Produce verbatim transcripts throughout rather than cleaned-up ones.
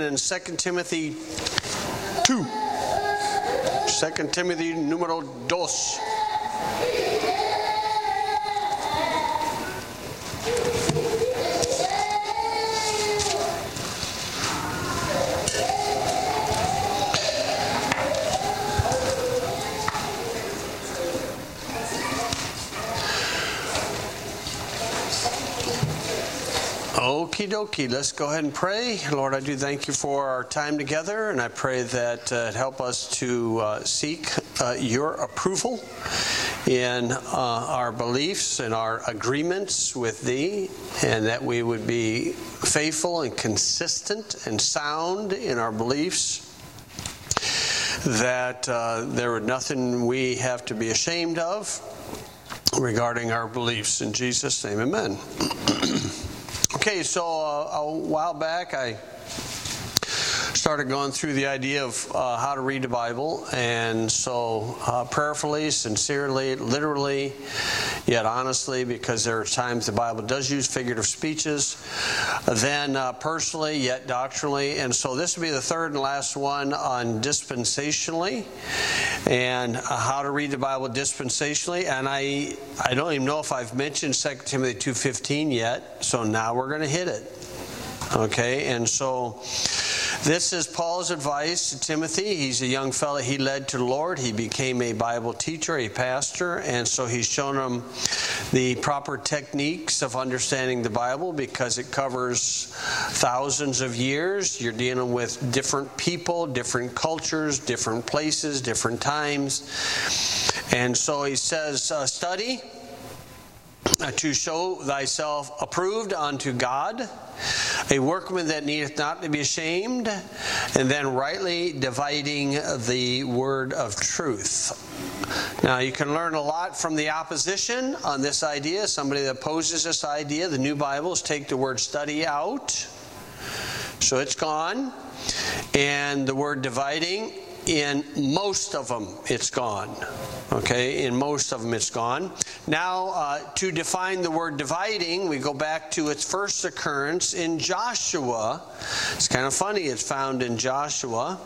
in Second Timothy two. Second Timothy numero dos. Okie dokie, let's go ahead and pray. Lord, I do thank you for our time together, and I pray that uh, help us to uh, seek uh, your approval in uh, our beliefs and our agreements with thee, and that we would be faithful and consistent and sound in our beliefs, that uh, there is nothing we have to be ashamed of regarding our beliefs. In Jesus' name, amen. Okay, so uh, a while back I started going through the idea of uh, how to read the Bible, and so uh, prayerfully, sincerely, literally, yet honestly, because there are times the Bible does use figurative speeches, then uh, personally, yet doctrinally, and so this will be the third and last one on dispensationally, and uh, how to read the Bible dispensationally, and I I don't even know if I've mentioned Second Timothy two fifteen yet, so now we're going to hit it, okay, and so this is Paul's advice to Timothy. He's a young fellow he led to the Lord. He became a Bible teacher, a pastor, and so he's shown him the proper techniques of understanding the Bible because it covers thousands of years. You're dealing with different people, different cultures, different places, different times. And so he says, uh, study to show thyself approved unto God, a workman that needeth not to be ashamed, and then rightly dividing the word of truth. Now, you can learn a lot from the opposition on this idea. Somebody that opposes this idea, the New Bibles take the word study out, so it's gone. And the word dividing, in most of them, it's gone. Okay, in most of them, it's gone. Now, uh, to define the word dividing, we go back to its first occurrence in Joshua. It's kind of funny, it's found in Joshua.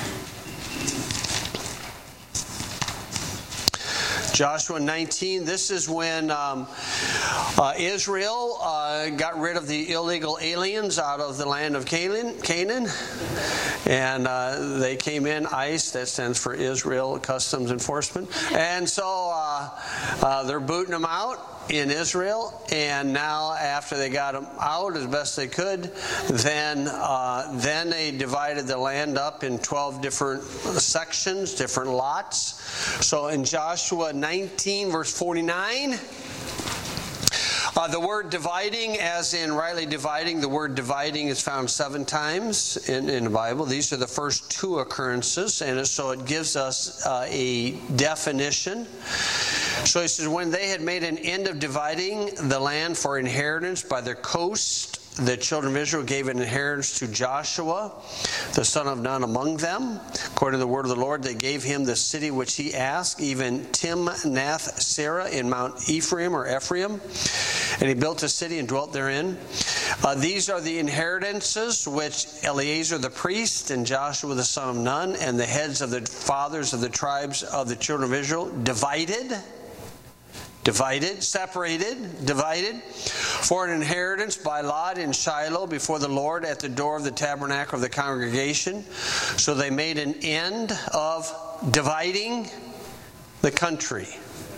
Joshua nineteen, this is when um, uh, Israel uh, got rid of the illegal aliens out of the land of Canaan, Canaan. and uh, they came in, ICE, that stands for Israel Customs Enforcement, and so uh, uh, they're booting them out in Israel, and now after they got them out as best they could, then uh, then they divided the land up in twelve different sections, different lots. So in Joshua nineteen, verse forty-nine, uh, the word dividing, as in rightly dividing, the word dividing is found seven times in, in the Bible. These are the first two occurrences, and so it gives us uh, a definition. So he says, when they had made an end of dividing the land for inheritance by their coast, the children of Israel gave an inheritance to Joshua, the son of Nun, among them. According to the word of the Lord, they gave him the city which he asked, even Timnath-Serah in Mount Ephraim or Ephraim. And he built a city and dwelt therein. Uh, these are the inheritances which Eleazar the priest and Joshua the son of Nun and the heads of the fathers of the tribes of the children of Israel divided. Divided, separated, divided, for an inheritance by lot in Shiloh before the Lord at the door of the tabernacle of the congregation. So they made an end of dividing the country.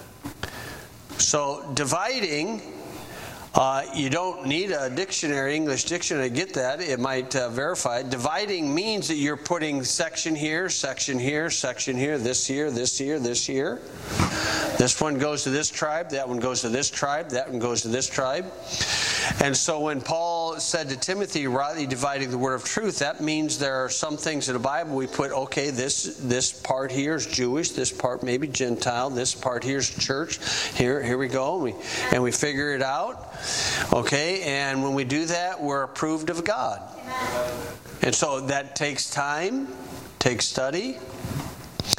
So dividing, uh, you don't need a dictionary, English dictionary to get that. It might uh, verify it. Dividing means that you're putting section here, section here, section here, this here, this here, this here. This one goes to this tribe, that one goes to this tribe, that one goes to this tribe. And so when Paul said to Timothy, rightly dividing the word of truth, that means there are some things in the Bible we put, okay, this this part here is Jewish, this part maybe Gentile, this part here is church. Here, here we go, and we, and we figure it out. Okay, and when we do that, we're approved of God. And so that takes time, takes study.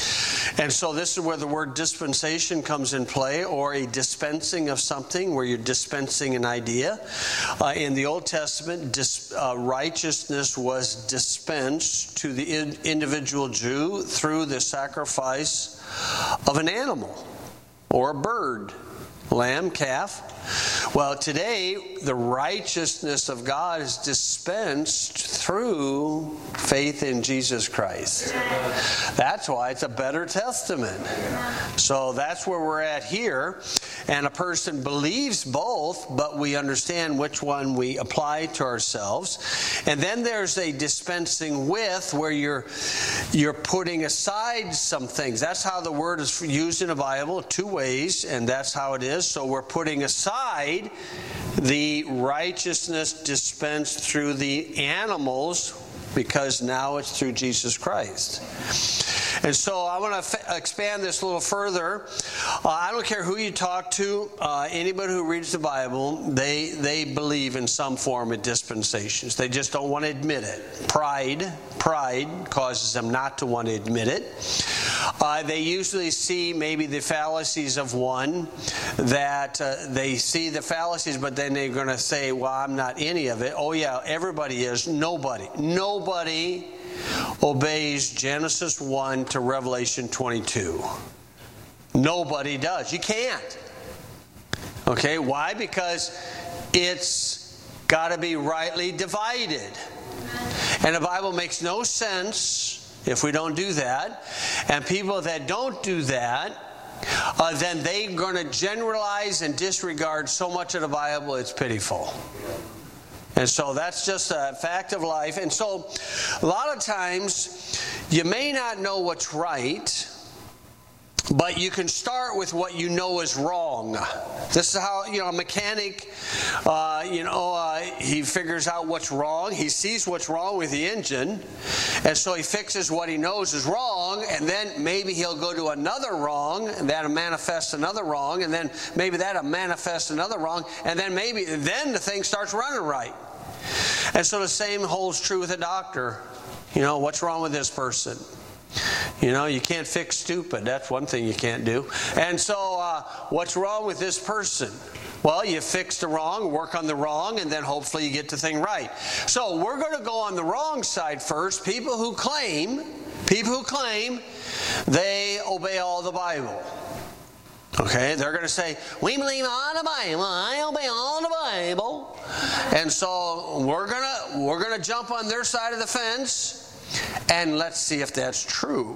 And so this is where the word dispensation comes in play, or a dispensing of something, where you're dispensing an idea. Uh, in the Old Testament, dis, uh, righteousness was dispensed to the in, individual Jew through the sacrifice of an animal or a bird, lamb, calf. Well, today, the righteousness of God is dispensed through faith in Jesus Christ. That's why it's a better testament. So that's where we're at here. And a person believes both, but we understand which one we apply to ourselves. And then there's a dispensing with, where you're you're putting aside some things. That's how the word is used in the Bible, two ways, and that's how it is. So we're putting aside the righteousness dispensed through the animals, because now it's through Jesus Christ. And so I want to f- expand this a little further. Uh, I don't care who you talk to, uh, anybody who reads the Bible, they they believe in some form of dispensations. They just don't want to admit it. Pride, pride causes them not to want to admit it. Uh, they usually see maybe the fallacies of one, that uh, they see the fallacies, but then they're going to say, well, I'm not any of it. Oh yeah, everybody is. Nobody. Nobody obeys Genesis one to Revelation twenty-two. Nobody does. You can't. Okay, why? Because it's got to be rightly divided. And the Bible makes no sense if we don't do that. And people that don't do that, uh, then they're going to generalize and disregard so much of the Bible, it's pitiful. And so that's just a fact of life. And so a lot of times you may not know what's right, but you can start with what you know is wrong. This is how, you know, a mechanic, uh, you know, uh, he figures out what's wrong. He sees what's wrong with the engine, and so he fixes what he knows is wrong, and then maybe he'll go to another wrong, and that'll manifest another wrong, and then maybe that'll manifest another wrong, and then maybe, then the thing starts running right. And so the same holds true with a doctor. You know, what's wrong with this person? You know, you can't fix stupid. That's one thing you can't do. And so, uh, what's wrong with this person? Well, you fix the wrong, work on the wrong, and then hopefully you get the thing right. So we're going to go on the wrong side first. People who claim, people who claim they obey all the Bible. Okay, they're going to say, we believe all the Bible, I obey all the Bible. And so we're going to we're going to jump on their side of the fence, and let's see if that's true.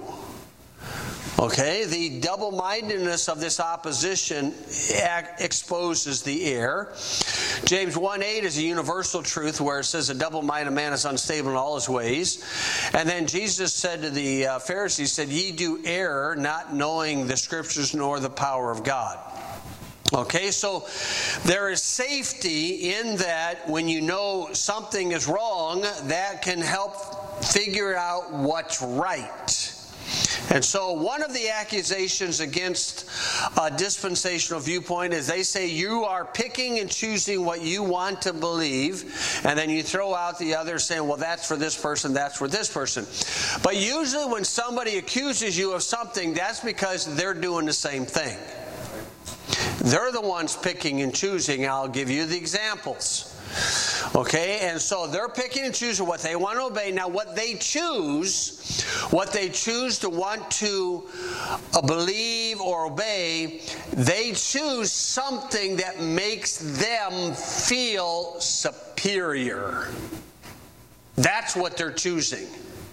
Okay, the double-mindedness of this opposition exposes the error. James one eight is a universal truth where it says a double-minded man is unstable in all his ways. And then Jesus said to the uh, Pharisees, said, ye do err, not knowing the Scriptures nor the power of God. Okay, so there is safety in that when you know something is wrong, that can help figure out what's right. And so one of the accusations against a dispensational viewpoint is they say you are picking and choosing what you want to believe, and then you throw out the other saying, well, that's for this person, that's for this person. But usually when somebody accuses you of something, that's because they're doing the same thing. They're the ones picking and choosing. I'll give you the examples. Okay, and so they're picking and choosing what they want to obey. Now, what they choose, what they choose to want to uh, believe or obey, they choose something that makes them feel superior. That's what they're choosing.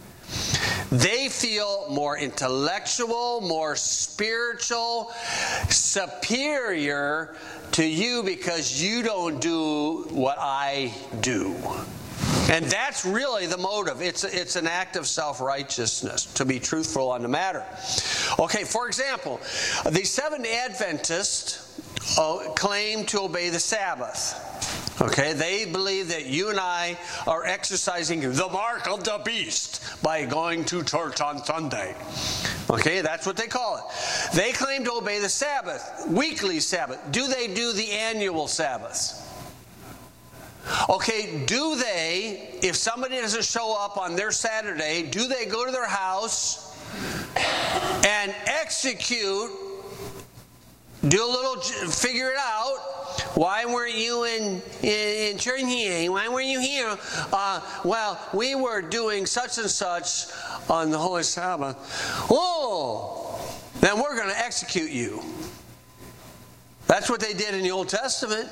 They feel more intellectual, more spiritual, superior to you because you don't do what I do. And that's really the motive. It's, it's an act of self-righteousness, to be truthful on the matter. Okay, for example, the Seventh Adventists uh, claim to obey the Sabbath. Okay, they believe that you and I are exercising the mark of the beast by going to church on Sunday. Okay, that's what they call it. They claim to obey the Sabbath, weekly Sabbath. Do they do the annual Sabbath? Okay, do they, if somebody doesn't show up on their Saturday, do they go to their house and execute, do a little, figure it out. Why weren't you in, in, in church here? Why weren't you here? Uh, well, we were doing such and such on the Holy Sabbath. Oh, then we're going to execute you. That's what they did in the Old Testament.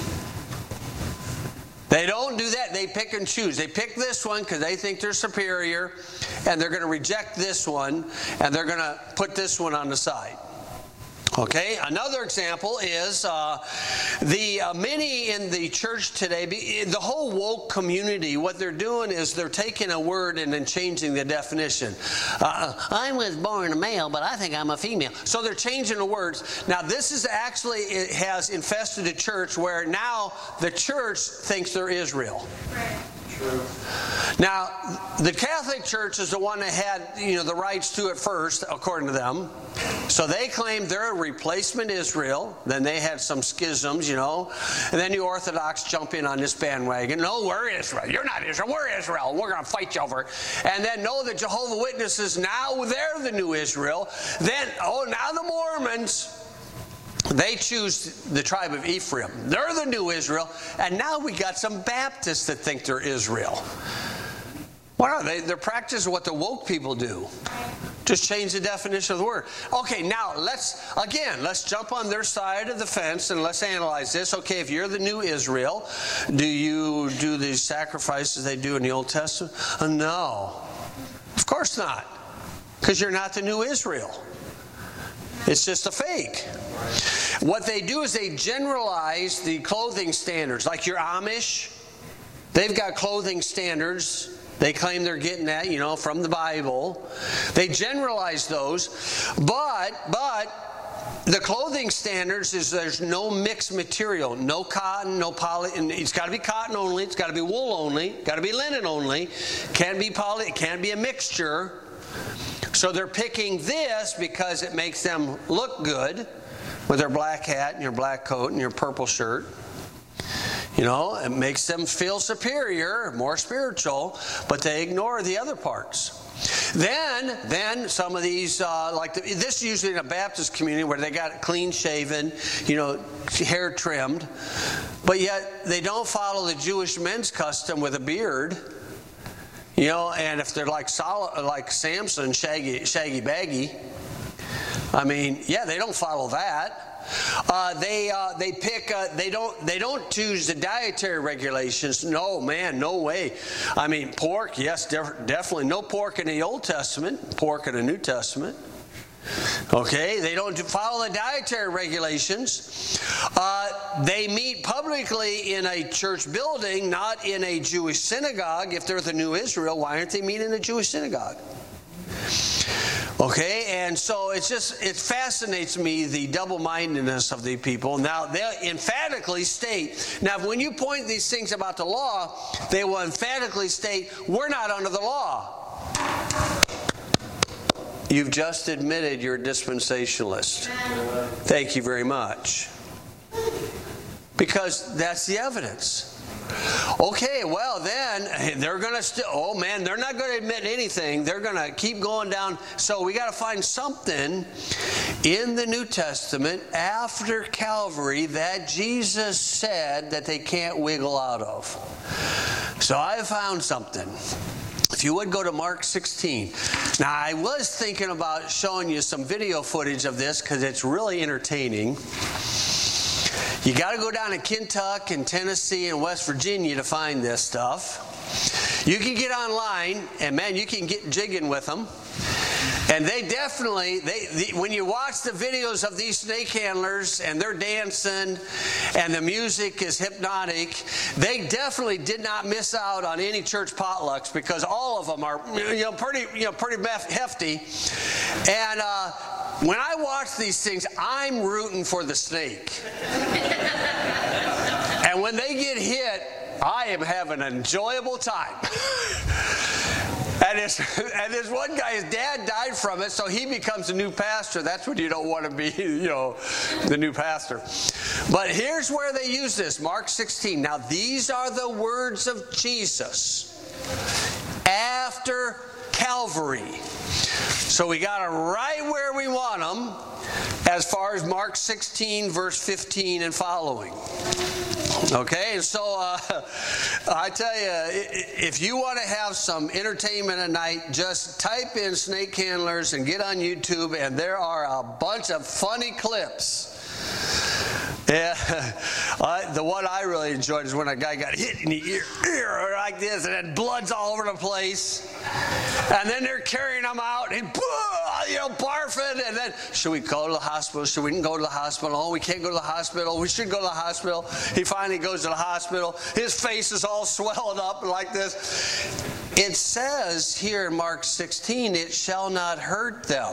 They don't do that. They pick and choose. They pick this one because they think they're superior, and they're going to reject this one, and they're going to put this one on the side. Okay, another example is uh, the uh, many in the church today, the whole woke community, what they're doing is they're taking a word and then changing the definition. Uh, I was born a male, but I think I'm a female. So they're changing the words. Now this is actually, it has infested the church where now the church thinks they're Israel. Right. True. Now, the Catholic Church is the one that had, you know, the rights to it first, according to them. So they claimed they're a replacement Israel. Then they had some schisms, you know. And then the Orthodox jump in on this bandwagon. No, we're Israel. You're not Israel. We're Israel. We're going to fight you over it. And then no, the Jehovah's Witnesses, now they're the new Israel. Then, oh, now the Mormons, they choose the tribe of Ephraim. They're the new Israel. And now we got some Baptists that think they're Israel. What are they? They're practicing what the woke people do. Just change the definition of the word. Okay, now let's, again, let's jump on their side of the fence and let's analyze this. Okay, if you're the new Israel, do you do these sacrifices they do in the Old Testament? Uh, no. Of course not. Because you're not the new Israel. It's just a fake. What they do is they generalize the clothing standards. Like your Amish, they've got clothing standards. They claim they're getting that, you know, from the Bible. They generalize those. But, but, the clothing standards is there's no mixed material. No cotton, no poly. It's got to be cotton only. It's got to be wool only. Got to be linen only. Can't be poly. It can't be a mixture. So they're picking this because it makes them look good with their black hat and your black coat and your purple shirt. You know, it makes them feel superior, more spiritual, but they ignore the other parts. Then, then some of these, uh, like the, this is usually in a Baptist community where they got clean shaven, you know, hair trimmed, but yet they don't follow the Jewish men's custom with a beard. You know, and if they're like Sol- like Samson, shaggy, shaggy baggy, I mean, yeah, they don't follow that. Uh, they uh, they pick. Uh, they don't. They don't choose the dietary regulations. No, man, no way. I mean, pork. Yes, def- definitely no pork in the Old Testament. Pork in the New Testament. Okay, they don't follow the dietary regulations. Uh, they meet publicly in a church building, not in a Jewish synagogue. If they're the new Israel, why aren't they meeting in a Jewish synagogue? Okay, and so it's just, it fascinates me, the double-mindedness of the people. Now, they emphatically state, now when you point these things about the law, they will emphatically state, we're not under the law. You've just admitted you're a dispensationalist. Thank you very much. Because that's the evidence. Okay, well then, they're going to still, oh man, they're not going to admit anything. They're going to keep going down. So we got to find something in the New Testament after Calvary that Jesus said that they can't wiggle out of. So I found something. If you would go to Mark sixteen. Now, I was thinking about showing you some video footage of this because it's really entertaining. You got to go down to Kentucky and Tennessee and West Virginia to find this stuff. You can get online, and man, you can get jigging with them. And they definitely, they the, when you watch the videos of these snake handlers and they're dancing and the music is hypnotic, they definitely did not miss out on any church potlucks because all of them are, you know, pretty, you know, pretty hefty. And uh, when I watch these things, I'm rooting for the snake. And when they get hit, I am having an enjoyable time. And this, and this one guy, his dad died from it, so he becomes a new pastor. That's when you don't want to be, you know, the new pastor. But here's where they use this, Mark sixteen. Now, these are the words of Jesus after Calvary. So we got them right where we want them as far as Mark sixteen, verse fifteen and following. Okay, and so uh, I tell you, if you want to have some entertainment at night, just type in snake handlers and get on YouTube, and there are a bunch of funny clips. Yeah, uh, the one I really enjoyed is when a guy got hit in the ear, ear like this, and then blood's all over the place. And then they're carrying him out, and you know, barfing. And then, should we go to the hospital? Should we go to the hospital? Oh, we can't go to the hospital. We should go to the hospital. He finally goes to the hospital. His face is all swelled up like this. It says here in Mark sixteen, it shall not hurt them.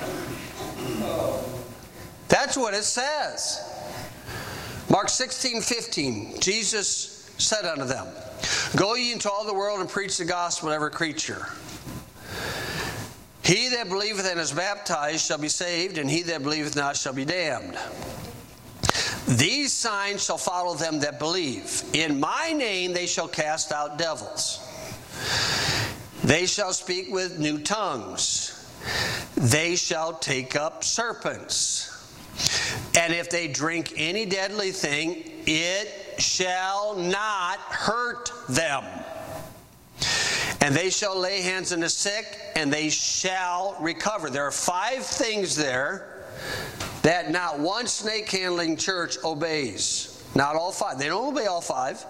That's what it says. Mark sixteen, fifteen, Jesus said unto them, Go ye into all the world and preach the gospel to every creature. He that believeth and is baptized shall be saved, and he that believeth not shall be damned. These signs shall follow them that believe. In my name they shall cast out devils. They shall speak with new tongues. They shall take up serpents. And if they drink any deadly thing, it shall not hurt them. And they shall lay hands on the sick, and they shall recover. There are five things there that not one snake handling church obeys. Not all five. They don't obey all five.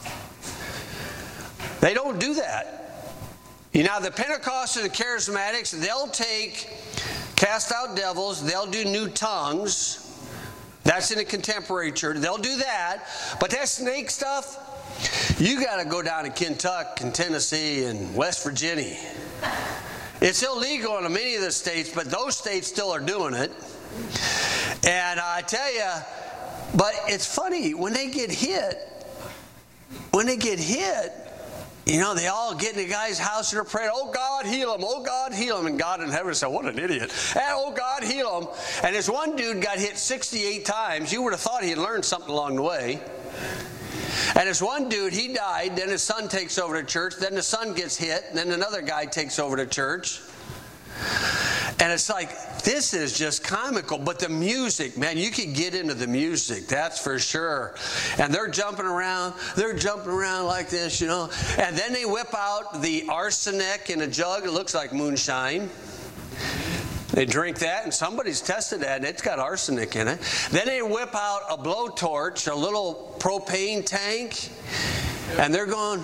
They don't do that. You know, the Pentecostals and the Charismatics, they'll take, cast out devils, they'll do new tongues. That's in a contemporary church. They'll do that. But that snake stuff, you got to go down to Kentucky and Tennessee and West Virginia. It's illegal in many of the states, but those states still are doing it. And I tell you, but it's funny, when they get hit, when they get hit, you know, they all get in the guy's house and they're praying, oh, God, heal him. Oh, God, heal him. And God in heaven said, what an idiot. And, oh, God, heal him. And this one dude got hit sixty-eight times. You would have thought he had learned something along the way. And this one dude, he died. Then his son takes over the church. Then the son gets hit. And then another guy takes over the church. And it's like, this is just comical. But the music, man, you could get into the music, that's for sure. And they're jumping around. They're jumping around like this, you know. And then they whip out the arsenic in a jug. It looks like moonshine. They drink that, and somebody's tested that, and it's got arsenic in it. Then they whip out a blowtorch, a little propane tank, and they're going...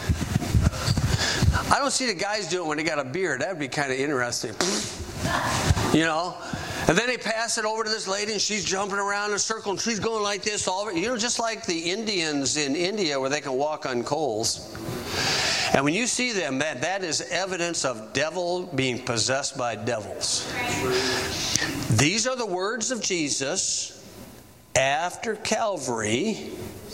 I don't see the guys do it when they got a beer. That'd be kind of interesting. You know? And then they pass it over to this lady, and she's jumping around in a circle, and she's going like this all over. You know, just like the Indians in India where they can walk on coals. And when you see them, that, that is evidence of devil being possessed by devils. These are the words of Jesus after Calvary.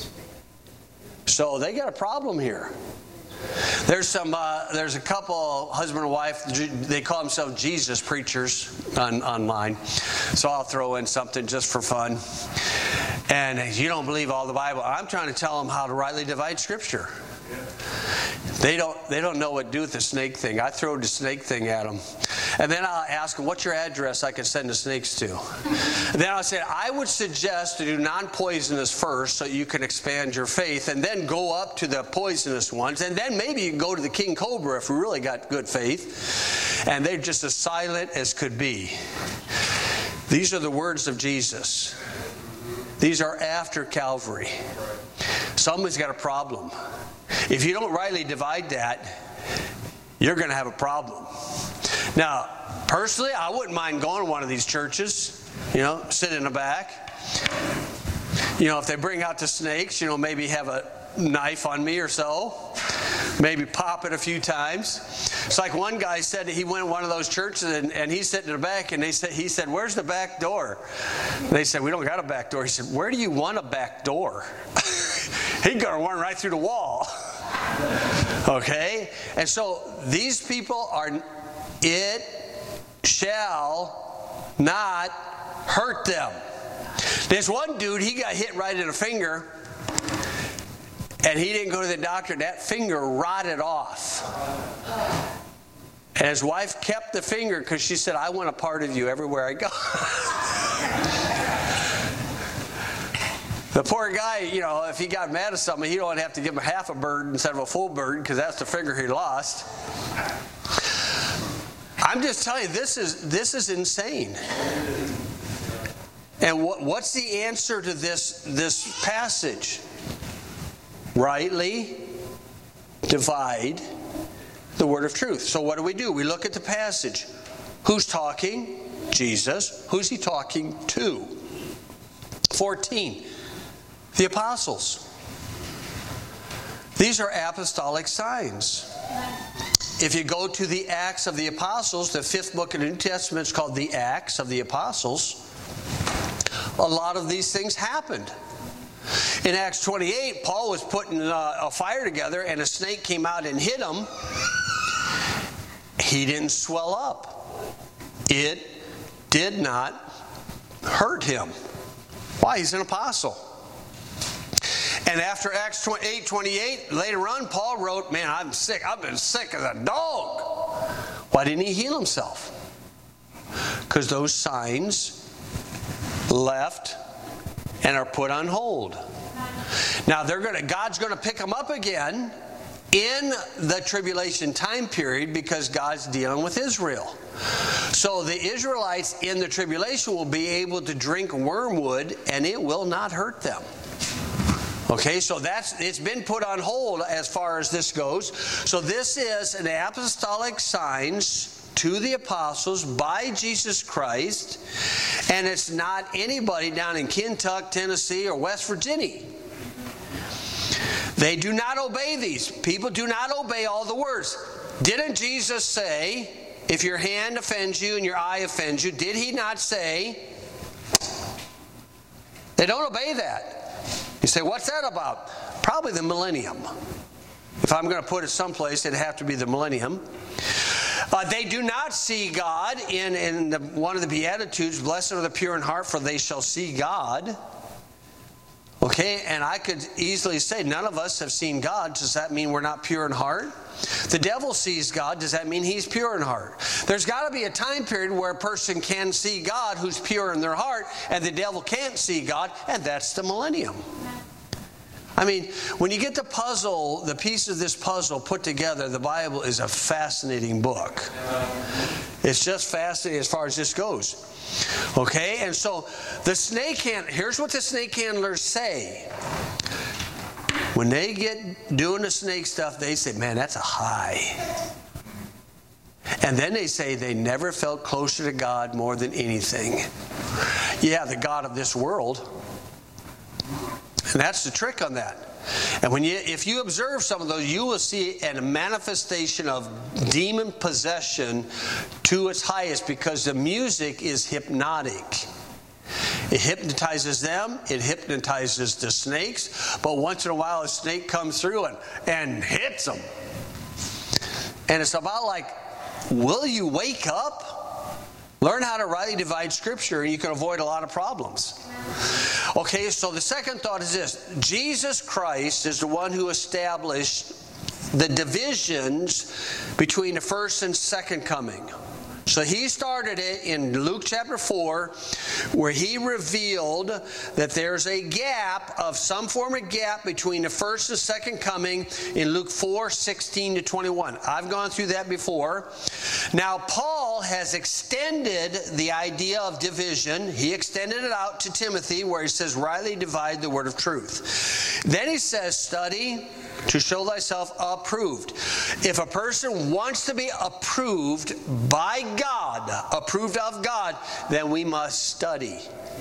So they got a problem here. There's some. Uh, there's a couple, husband and wife. They call themselves Jesus preachers on, online. So I'll throw in something just for fun. And you don't believe all the Bible. I'm trying to tell them how to rightly divide Scripture. They don't. They don't know what to do with the snake thing. I throw the snake thing at them, and then I'll ask them, "What's your address? I can send the snakes to." And then I'll say, "I would suggest to do non-poisonous first, so you can expand your faith, and then go up to the poisonous ones, and then maybe you can go to the king cobra if you really got good faith." And they're just as silent as could be. These are the words of Jesus. These are after Calvary. Someone's got a problem. If you don't rightly divide that, you're going to have a problem. Now, personally, I wouldn't mind going to one of these churches, you know, sit in the back. You know, if they bring out the snakes, you know, maybe have a knife on me or so. Maybe pop it a few times. It's like one guy said he went to one of those churches and, and he's sitting in the back and they said, he said, "Where's the back door?" And they said, "We don't got a back door." He said, "Where do you want a back door?" He'd go run right through the wall. Okay? And so these people are, it shall not hurt them. There's one dude, he got hit right in the finger, and he didn't go to the doctor. That finger rotted off. And his wife kept the finger because she said, I want a part of you everywhere I go. The poor guy, you know, if he got mad at something, he don't have to give him half a bird instead of a full bird because that's the finger he lost. I'm just telling you, this is this is insane. And what, what's the answer to this, this passage? Rightly divide the word of truth. So what do we do? We look at the passage. Who's talking? Jesus. Who's he talking to? fourteen. The apostles. These are apostolic signs. If you go to the Acts of the Apostles, the fifth book of the New Testament is called the Acts of the Apostles. A lot of these things happened. In Acts twenty-eight, Paul was putting uh, a fire together and a snake came out and hit him. He didn't swell up. It did not hurt him. Why? He's an apostle. And after Acts eight twenty-eight, later on, Paul wrote, man, I'm sick. I've been sick as a dog. Why didn't he heal himself? Because those signs left and are put on hold. Now, they're going to, God's going to pick them up again in the tribulation time period because God's dealing with Israel. So the Israelites in the tribulation will be able to drink wormwood and it will not hurt them. Okay, so that's it's been put on hold as far as this goes. So this is an apostolic signs to the apostles by Jesus Christ, and it's not anybody down in Kentucky, Tennessee, or West Virginia. They do not obey these. People do not obey all the words. Didn't Jesus say, if your hand offends you and your eye offends you, did he not say, they don't obey that? You say, what's that about? Probably the millennium. If I'm going to put it someplace, it'd have to be the millennium. Uh, they do not see God. In, in the, one of the Beatitudes, blessed are the pure in heart, for they shall see God. Okay, and I could easily say, none of us have seen God. Does that mean we're not pure in heart? The devil sees God. Does that mean he's pure in heart? There's got to be a time period where a person can see God who's pure in their heart, and the devil can't see God, and that's the millennium. I mean, when you get the puzzle, the piece of this puzzle put together, the Bible is a fascinating book. It's just fascinating as far as this goes. Okay, and so the snake handler, here's what the snake handlers say. When they get doing the snake stuff, they say, man, that's a high. And then they say they never felt closer to God more than anything. Yeah, the God of this world. And that's the trick on that. And when you, if you observe some of those, you will see a manifestation of demon possession to its highest because the music is hypnotic. It hypnotizes them. It hypnotizes the snakes. But once in a while, a snake comes through and, and hits them. And it's about like, will you wake up? Learn how to rightly divide Scripture and you can avoid a lot of problems. Okay, so the second thought is this. Jesus Christ is the one who established the divisions between the first and second coming. So he started it in Luke chapter four, where he revealed that there's a gap of some form of gap between the first and second coming in Luke four, sixteen to twenty-one. I've gone through that before. Now, Paul has extended the idea of division. He extended it out to Timothy, where he says, rightly divide the word of truth. Then he says, study to show thyself approved. If a person wants to be approved by God, approved of God, then we must study.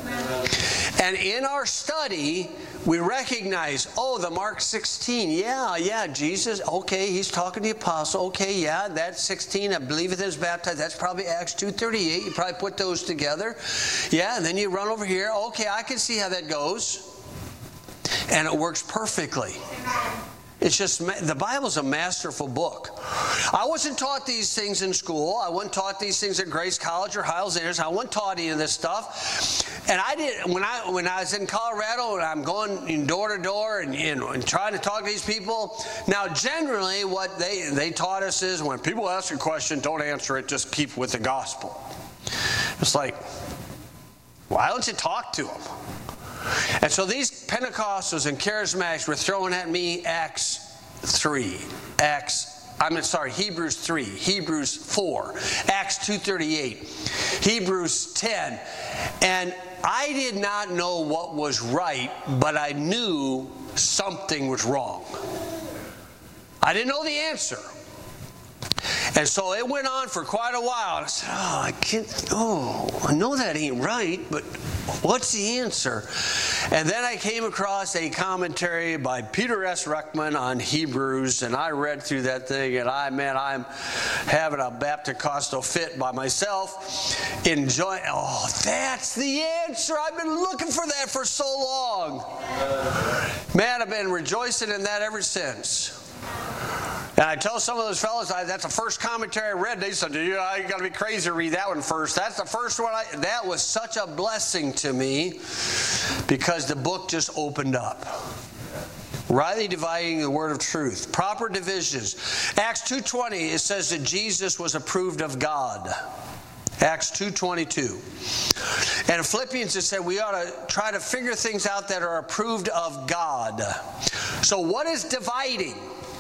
And in our study, we recognize, oh, the Mark sixteen, yeah, yeah, Jesus, okay, he's talking to the apostle, okay, yeah, that's sixteen, I believe it is baptized, that's probably Acts two thirty-eight, you probably put those together. Yeah, and then you run over here, okay, I can see how that goes. And it works perfectly. It's just, the Bible's a masterful book. I wasn't taught these things in school. I wasn't taught ththese things at Grace College or Hiles Anderson. I wasn't taught any of this stuff. And I did, when I when I was in Colorado and I'm going door to door and, you know, and trying to talk to these people. Now, generally, what they, they taught us is when people ask a question, don't answer it, just keep with the gospel. It's like, why don't you talk to them? And so these Pentecostals and Charismatics were throwing at me Acts three, Acts, I'm sorry, Hebrews three, Hebrews four, Acts two thirty-eight, Hebrews ten. And I did not know what was right, but I knew something was wrong. I didn't know the answer. And so it went on for quite a while. And I said, oh, I can't, oh, I know that ain't right, but what's the answer? And then I came across a commentary by Peter S. Ruckman on Hebrews, and I read through that thing, and I, man, I'm having a Baptist-Costal fit by myself, enjoying, oh, that's the answer. I've been looking for that for so long. Man, I've been rejoicing in that ever since. And I tell some of those fellows, I, that's the first commentary I read. They said, you, you got to be crazy to read that one first. That's the first one. I, that was such a blessing to me because the book just opened up. Rightly dividing the word of truth. Proper divisions. Acts two twenty, it says that Jesus was approved of God. Acts two twenty-two. And in Philippians it said we ought to try to figure things out that are approved of God. So what is dividing?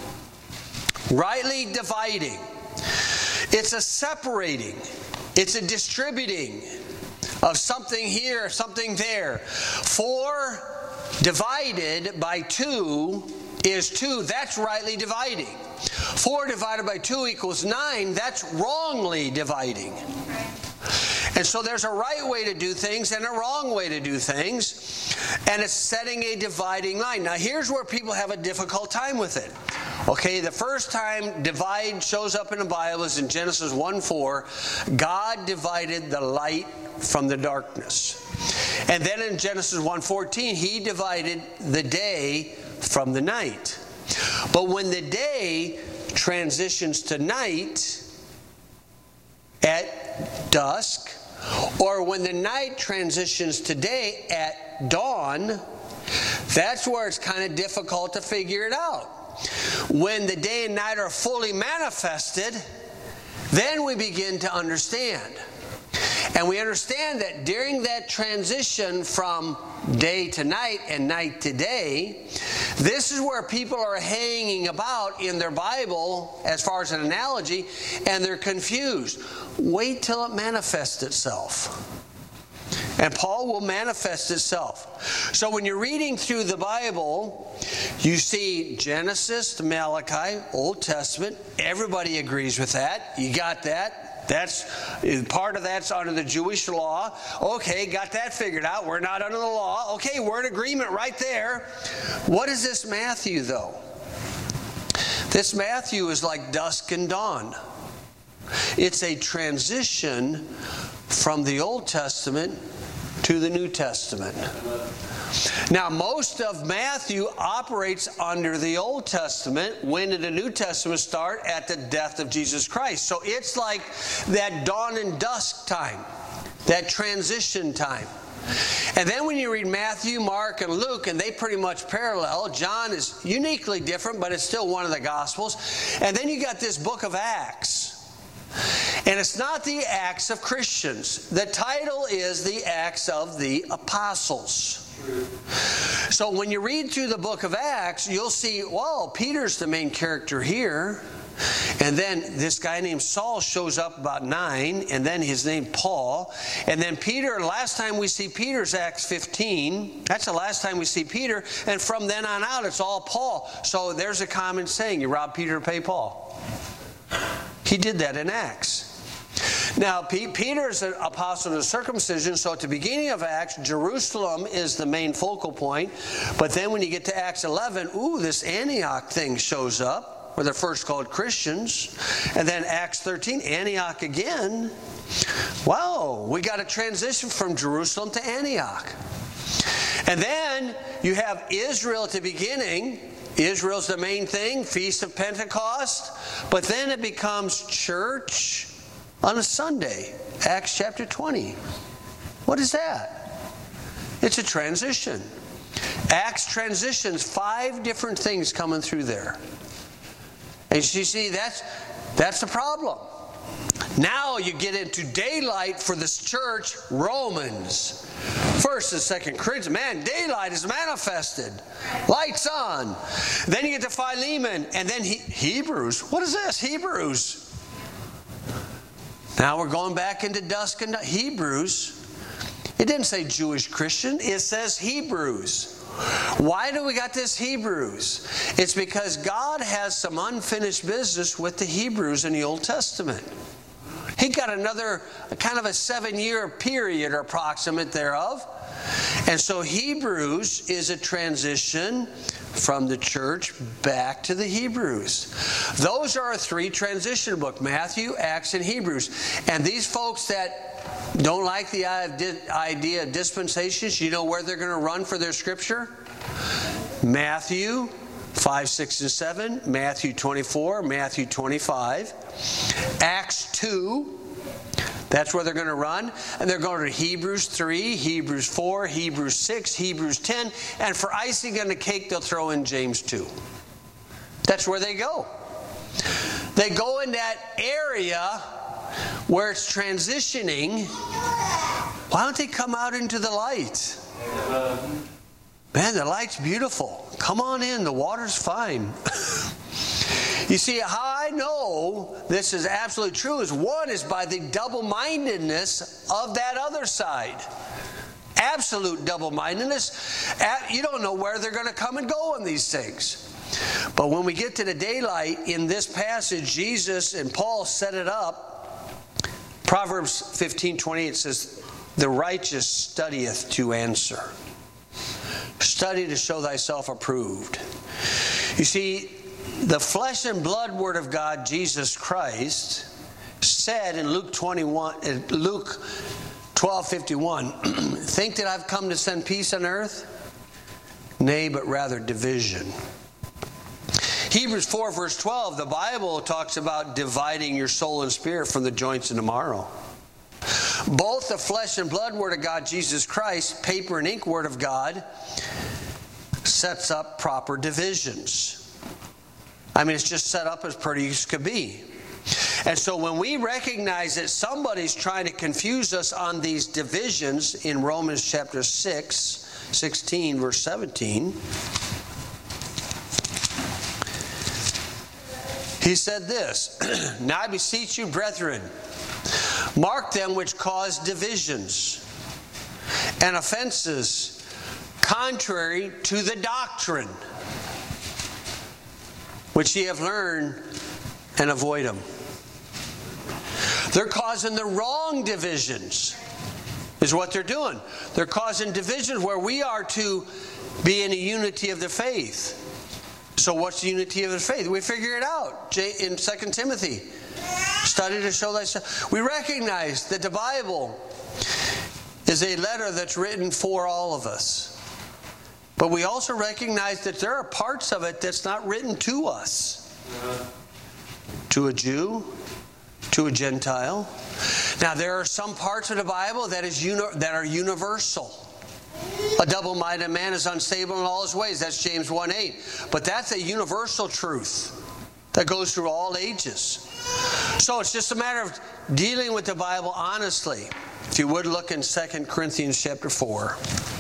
Rightly dividing. It's a separating. It's a distributing of something here, something there. Four divided by two is two. That's rightly dividing. Four divided by two equals nine. That's wrongly dividing. And so there's a right way to do things and a wrong way to do things. And it's setting a dividing line. Now here's where people have a difficult time with it. Okay, the first time divide shows up in the Bible is in Genesis one four. God divided the light from the darkness. And then in Genesis one fourteen, He divided the day from the night. But when the day transitions to night at dusk, or when the night transitions to day at dawn, that's where it's kind of difficult to figure it out. When the day and night are fully manifested, then we begin to understand. And we understand that during that transition from day to night and night to day, this is where people are hanging about in their Bible as far as an analogy, and they're confused. Wait till it manifests itself. And Paul will manifest itself. So when you're reading through the Bible, you see Genesis to Malachi, Old Testament. Everybody agrees with that. You got that? That's part of that's under the Jewish law. Okay, got that figured out. We're not under the law. Okay, we're in agreement right there. What is this Matthew, though? This Matthew is like dusk and dawn. It's a transition from the Old Testament to the New Testament. Now, most of Matthew operates under the Old Testament. When did the New Testament start? At the death of Jesus Christ. So it's like that dawn and dusk time, that transition time. And then when you read Matthew, Mark, and Luke, and they pretty much parallel, John is uniquely different, but it's still one of the Gospels. And then you got this book of Acts. And it's not the Acts of Christians. The title is the Acts of the Apostles. So when you read through the book of Acts, you'll see, whoa, Peter's the main character here. And then this guy named Saul shows up about nine, and then his name Paul. And then Peter, last time we see Peter's Acts fifteen. That's the last time we see Peter. And from then on out, it's all Paul. So there's a common saying, you rob Peter to pay Paul. He did that in Acts. Now, Peter is an apostle of circumcision, so at the beginning of Acts, Jerusalem is the main focal point. But then when you get to Acts eleven, ooh, this Antioch thing shows up, where they're first called Christians. And then Acts thirteen, Antioch again. Wow, we got a transition from Jerusalem to Antioch. And then you have Israel at the beginning, Israel's the main thing, Feast of Pentecost, but then it becomes church on a Sunday, Acts chapter twenty. What is that? It's a transition. Acts transitions, five different things coming through there. And you see, that's, that's the problem. Now you get into daylight for this church, Romans. First and Second Corinthians. Man, daylight is manifested. Lights on. Then you get to Philemon. And then he, Hebrews. What is this? Hebrews. Now we're going back into dusk and Hebrews. It didn't say Jewish Christian. It says Hebrews. Why do we got this Hebrews? It's because God has some unfinished business with the Hebrews in the Old Testament. He got another kind of a seven-year period or approximate thereof. And so Hebrews is a transition from the church back to the Hebrews. Those are our three transition books, Matthew, Acts, and Hebrews. And these folks that don't like the idea of dispensations, you know where they're going to run for their scripture? Matthew five, six, and seven, Matthew twenty-four, Matthew twenty-five, Acts two, that's where they're going to run. And they're going to Hebrews three, Hebrews four, Hebrews six, Hebrews ten, and for icing on the cake, they'll throw in James two. That's where they go. They go in that area where it's transitioning. Why don't they come out into the light? Man, the light's beautiful. Come on in. The water's fine. You see, how I know this is absolutely true is one is by the double-mindedness of that other side. Absolute double-mindedness. You don't know where they're going to come and go in these things. But when we get to the daylight, in this passage, Jesus and Paul set it up. Proverbs fifteen twenty-eight says, "The righteous studieth to answer. Study to show thyself approved." You see, the flesh and blood Word of God, Jesus Christ, said in Luke twenty-one, Luke twelve fifty-one, "Think that I've come to send peace on earth? Nay, but rather division." Hebrews four verse twelve, the Bible talks about dividing your soul and spirit from the joints and the marrow. Both the flesh and blood Word of God, Jesus Christ, paper and ink Word of God, sets up proper divisions. I mean, it's just set up as pretty as could be. And so when we recognize that somebody's trying to confuse us on these divisions in Romans chapter six, sixteen, verse seventeen, he said this, "Now I beseech you, brethren, mark them which cause divisions and offenses contrary to the doctrine which ye have learned, and avoid them." They're causing the wrong divisions, is what they're doing. They're causing divisions where we are to be in the unity of the faith. So what's the unity of the faith? We figure it out in Second Timothy. Study to show thyself. We recognize that the Bible is a letter that's written for all of us. But we also recognize that there are parts of it that's not written to us. To a Jew, to a Gentile. Now there are some parts of the Bible that is uni- that are universal. A double-minded man is unstable in all his ways. That's James one eight. But that's a universal truth that goes through all ages. So it's just a matter of dealing with the Bible honestly. If you would look in Second Corinthians chapter four.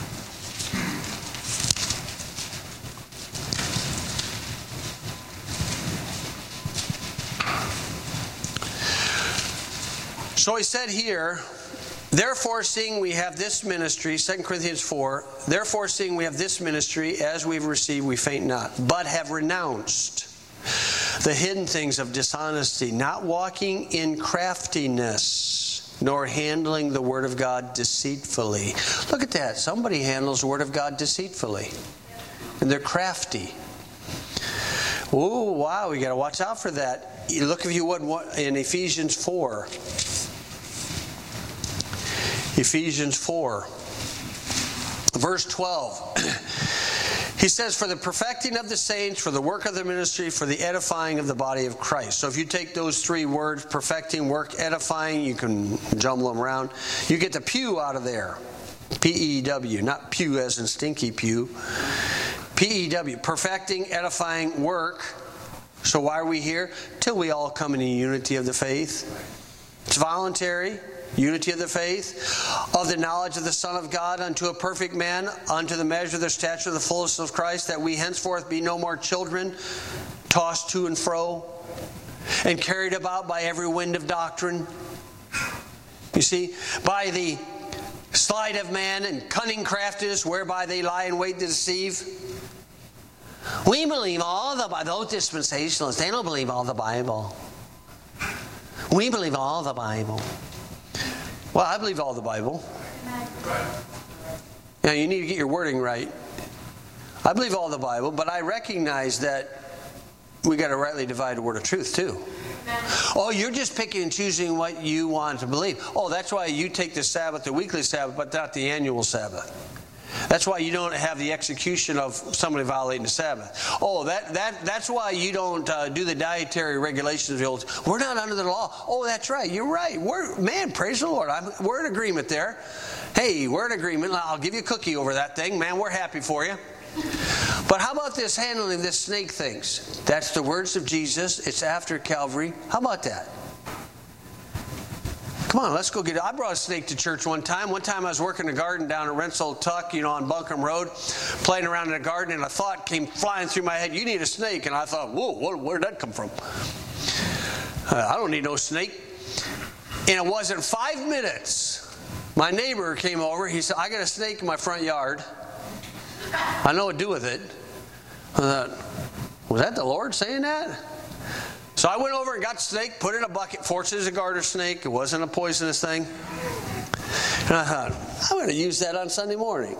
So he said here, "Therefore, seeing we have this ministry," Second Corinthians four, "Therefore, seeing we have this ministry, as we've received, we faint not, but have renounced the hidden things of dishonesty, not walking in craftiness, nor handling the word of God deceitfully." Look at that. Somebody handles the word of God deceitfully. And they're crafty. Oh, wow, we got to watch out for that. Look, if you would, in Ephesians four. Ephesians four, verse twelve. He says, for the perfecting of the saints, for the work of the ministry, for the edifying of the body of Christ. So if you take those three words, perfecting, work, edifying, you can jumble them around. You get the pew out of there. P E W, not pew as in stinky pew. P E W, perfecting, edifying, work. So why are we here? Till we all come in the unity of the faith. It's voluntary. Unity of the faith, of the knowledge of the Son of God, unto a perfect man, unto the measure of the stature of the fullness of Christ, that we henceforth be no more children, tossed to and fro, and carried about by every wind of doctrine. You see, by the sleight of man and cunning craftiness, whereby they lie in wait to deceive. We believe all the Bible. Those dispensationalists, they don't believe all the Bible. We believe all the Bible. Well, I believe all the Bible. Now, you need to get your wording right. I believe all the Bible, but I recognize that we got to rightly divide the word of truth, too. Oh, you're just picking and choosing what you want to believe. Oh, that's why you take the Sabbath, the weekly Sabbath, but not the annual Sabbath. That's why you don't have the execution of somebody violating the Sabbath. Oh, that that that's why you don't uh, do the dietary regulations of the old. We're not under the law. Oh, that's right. You're right. We're man, praise the Lord. I'm, we're in agreement there. Hey, we're in agreement. I'll give you a cookie over that thing, man. We're happy for you. But how about this handling this snake things? That's the words of Jesus. It's after Calvary. How about that? Come on, let's go get it. I brought a snake to church one time. One time I was working in a garden down at Rensselaer Tuck, you know, on Buncombe Road, playing around in a garden, and a thought came flying through my head, you need a snake. And I thought, whoa, where did that come from? Uh, I don't need no snake. And it wasn't five minutes. My neighbor came over. He said, I got a snake in my front yard. I know what to do with it. I thought, was that the Lord saying that? So I went over and got the snake, put it in a bucket. Fortunately, it was a garter snake. It wasn't a poisonous thing. And I thought, I'm going to use that on Sunday morning.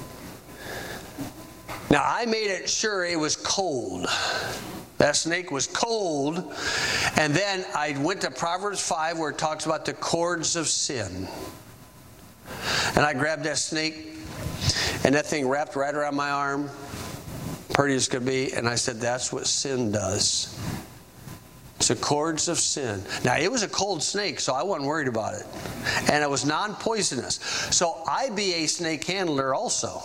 Now, I made it sure it was cold. That snake was cold. And then I went to Proverbs five where it talks about the cords of sin. And I grabbed that snake, and that thing wrapped right around my arm, pretty as could be. And I said, that's what sin does. It's the cords of sin. Now, it was a cold snake, so I wasn't worried about it. And it was non-poisonous. So I be a snake handler also.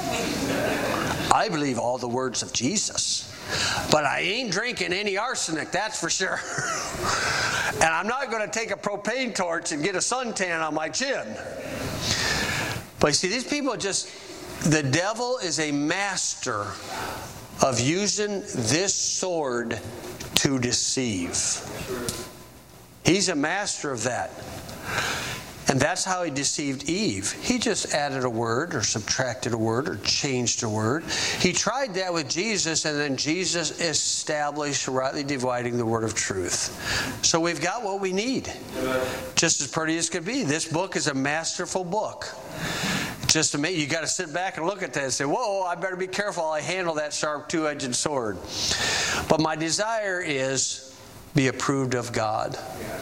I believe all the words of Jesus. But I ain't drinking any arsenic, that's for sure. And I'm not going to take a propane torch and get a suntan on my chin. But you see, these people just, the devil is a master of using this sword to deceive. He's a master of that. And that's how he deceived Eve. He just added a word or subtracted a word or changed a word. He tried that with Jesus, and then Jesus established rightly dividing the word of truth. So we've got what we need. Just as pretty as could be. This book is a masterful book. Just amazing. You got to sit back and look at that and say, whoa, I better be careful I handle that sharp two-edged sword. But my desire is be approved of God.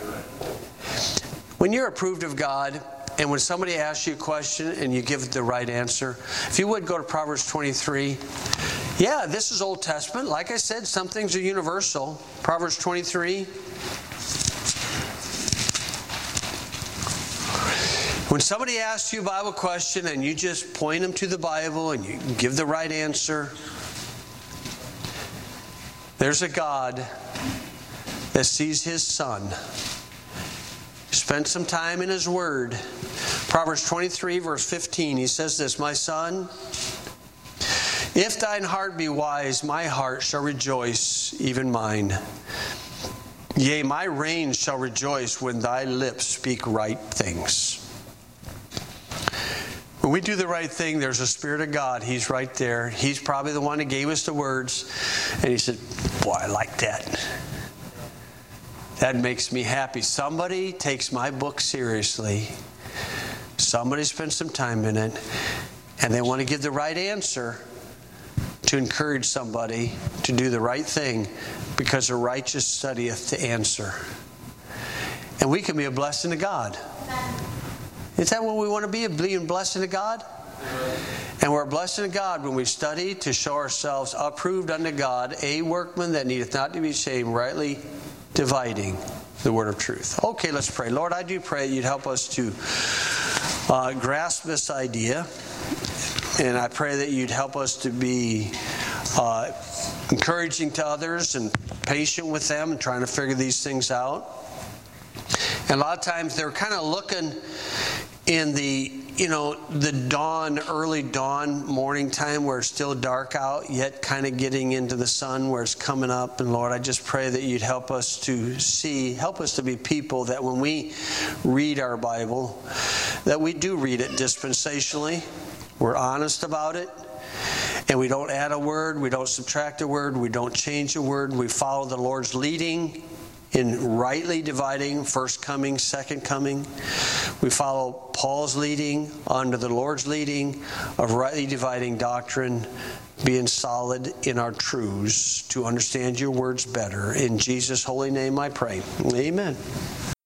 When you're approved of God, and when somebody asks you a question and you give the right answer, if you would go to Proverbs twenty-three. Yeah, this is Old Testament. Like I said, some things are universal. Proverbs twenty-three. When somebody asks you a Bible question and you just point them to the Bible and you give the right answer, there's a God that sees His Son. Spent some time in His Word. Proverbs twenty-three, verse fifteen, he says this, my son, if thine heart be wise, my heart shall rejoice, even mine. Yea, my reins shall rejoice when thy lips speak right things. When we do the right thing, there's a Spirit of God. He's right there. He's probably the one that gave us the words. And He said, boy, I like that. That makes me happy. Somebody takes my book seriously. Somebody spends some time in it. And they want to give the right answer to encourage somebody to do the right thing, because the righteous studieth to answer. And we can be a blessing to God. Is that what we want to be? Being a blessing to God? And we're blessed in God when we study to show ourselves approved unto God, a workman that needeth not to be ashamed, rightly dividing the word of truth. Okay, let's pray. Lord, I do pray you'd help us to uh, grasp this idea. And I pray that you'd help us to be uh, encouraging to others and patient with them and trying to figure these things out. And a lot of times they're kind of looking in the, you know, the dawn, early dawn morning time where it's still dark out, yet kind of getting into the sun where it's coming up. And Lord, I just pray that you'd help us to see, help us to be people that when we read our Bible, that we do read it dispensationally. We're honest about it. And we don't add a word, we don't subtract a word, we don't change a word. We follow the Lord's leading in rightly dividing first coming, second coming. We follow Paul's leading under the Lord's leading of rightly dividing doctrine, being solid in our truths to understand your words better. In Jesus' holy name I pray. Amen.